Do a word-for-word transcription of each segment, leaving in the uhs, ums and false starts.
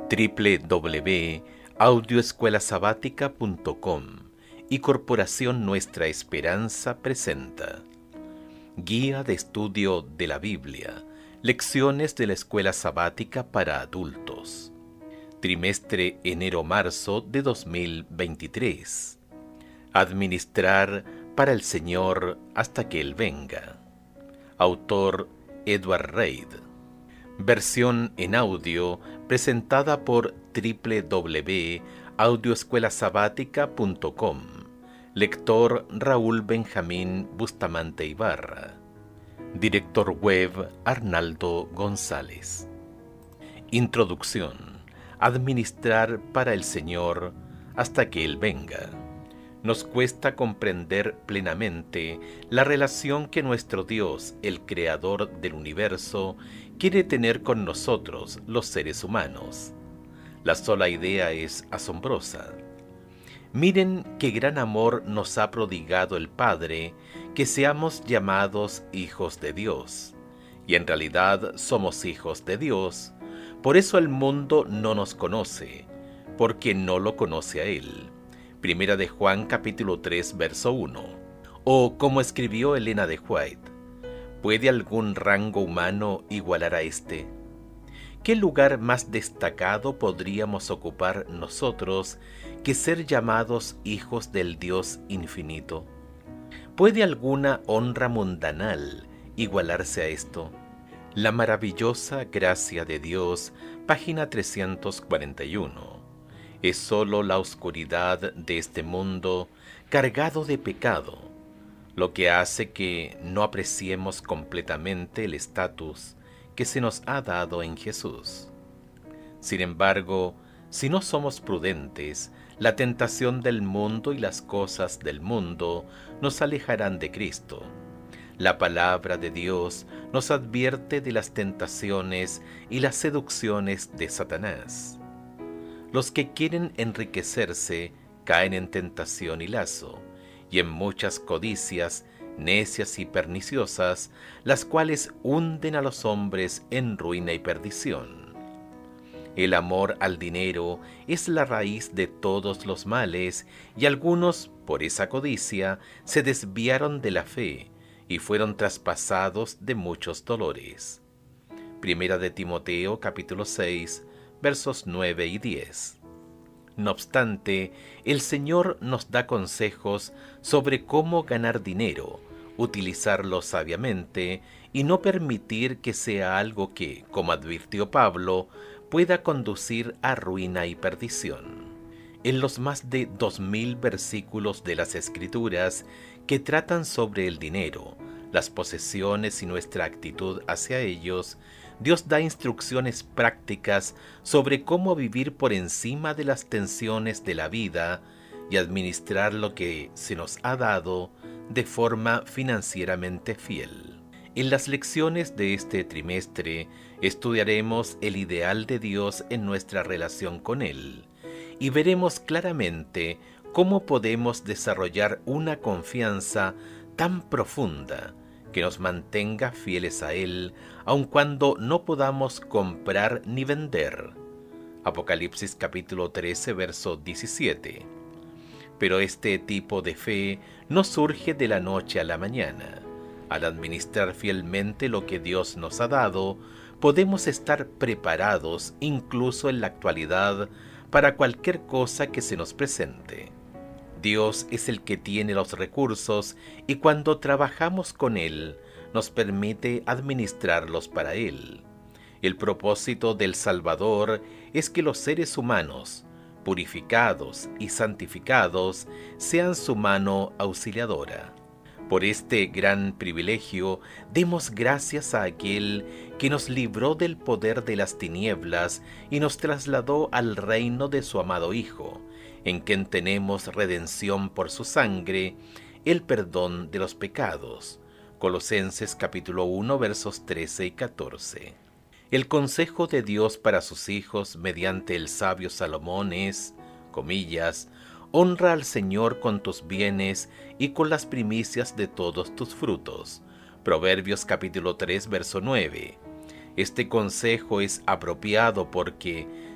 w w w punto audio escuela sabática punto com y Corporación Nuestra Esperanza presenta Guía de Estudio de la Biblia, Lecciones de la Escuela Sabática para Adultos, Trimestre enero-marzo de dos mil veintitrés. Administrar para el Señor hasta que Él venga. Autor Edward Reid. Versión en audio presentada por w w w punto audio escuela sabática punto com. Lector Raúl Benjamín Bustamante Ibarra. Director web Arnaldo González. Introducción. Administrar para el Señor hasta que Él venga. Nos cuesta comprender plenamente la relación que nuestro Dios, el Creador del universo, quiere tener con nosotros, los seres humanos. La sola idea es asombrosa. Miren qué gran amor nos ha prodigado el Padre, que seamos llamados hijos de Dios. Y en realidad somos hijos de Dios. Por eso el mundo no nos conoce, porque no lo conoce a Él. Primera de Juan capítulo tres, verso uno. O como escribió Elena de White, ¿puede algún rango humano igualar a este? ¿Qué lugar más destacado podríamos ocupar nosotros que ser llamados hijos del Dios infinito? ¿Puede alguna honra mundanal igualarse a esto? La maravillosa gracia de Dios, página trescientos cuarenta y uno. Es sólo la oscuridad de este mundo cargado de pecado, lo que hace que no apreciemos completamente el estatus que se nos ha dado en Jesús. Sin embargo, si no somos prudentes, la tentación del mundo y las cosas del mundo nos alejarán de Cristo. La palabra de Dios nos advierte de las tentaciones y las seducciones de Satanás. Los que quieren enriquecerse caen en tentación y lazo, y en muchas codicias necias y perniciosas, las cuales hunden a los hombres en ruina y perdición. El amor al dinero es la raíz de todos los males, y algunos, por esa codicia, se desviaron de la fe, y fueron traspasados de muchos dolores. Primera de Timoteo, capítulo seis, versos nueve y diez. No obstante, el Señor nos da consejos sobre cómo ganar dinero, utilizarlo sabiamente y no permitir que sea algo que, como advirtió Pablo, pueda conducir a ruina y perdición. En los más de dos mil versículos de las Escrituras que tratan sobre el dinero, las posesiones y nuestra actitud hacia ellos, Dios da instrucciones prácticas sobre cómo vivir por encima de las tensiones de la vida y administrar lo que se nos ha dado de forma financieramente fiel. En las lecciones de este trimestre estudiaremos el ideal de Dios en nuestra relación con Él y veremos claramente cómo podemos desarrollar una confianza tan profunda que nos mantenga fieles a Él, aun cuando no podamos comprar ni vender. Apocalipsis capítulo trece, verso diecisiete. Pero este tipo de fe no surge de la noche a la mañana. Al administrar fielmente lo que Dios nos ha dado, podemos estar preparados, incluso en la actualidad, para cualquier cosa que se nos presente. Dios es el que tiene los recursos y cuando trabajamos con Él, nos permite administrarlos para Él. El propósito del Salvador es que los seres humanos, purificados y santificados, sean su mano auxiliadora. Por este gran privilegio, demos gracias a aquel que nos libró del poder de las tinieblas y nos trasladó al reino de su amado Hijo, en quien tenemos redención por su sangre, el perdón de los pecados. Colosenses capítulo uno, versos trece y catorce. El consejo de Dios para sus hijos mediante el sabio Salomón es, comillas, honra al Señor con tus bienes y con las primicias de todos tus frutos. Proverbios capítulo tres, verso nueve. Este consejo es apropiado porque,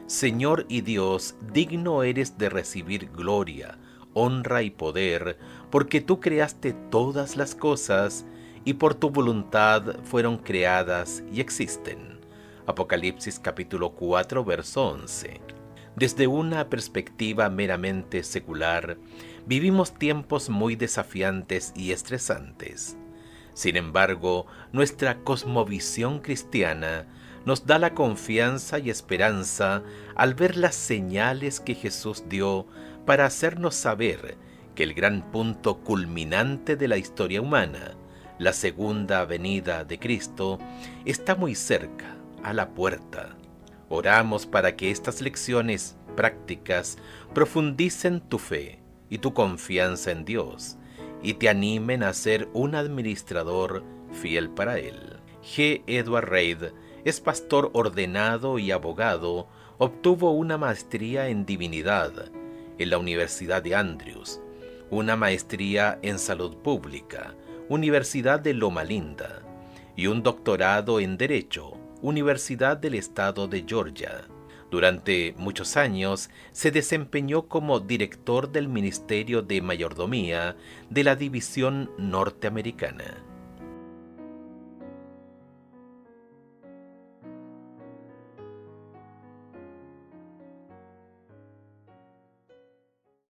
Señor y Dios, digno eres de recibir gloria, honra y poder, porque tú creaste todas las cosas, y por tu voluntad fueron creadas y existen. Apocalipsis capítulo cuatro, verso once. Desde una perspectiva meramente secular, vivimos tiempos muy desafiantes y estresantes. Sin embargo, nuestra cosmovisión cristiana nos da la confianza y esperanza al ver las señales que Jesús dio para hacernos saber que el gran punto culminante de la historia humana, la segunda venida de Cristo, está muy cerca, a la puerta. Oramos para que estas lecciones prácticas profundicen tu fe y tu confianza en Dios y te animen a ser un administrador fiel para Él. G. Edward Reid es pastor ordenado y abogado. Obtuvo una maestría en divinidad en la Universidad de Andrews, una maestría en salud pública, Universidad de Loma Linda, y un doctorado en Derecho, Universidad del Estado de Georgia. Durante muchos años se desempeñó como director del Ministerio de Mayordomía de la División Norteamericana.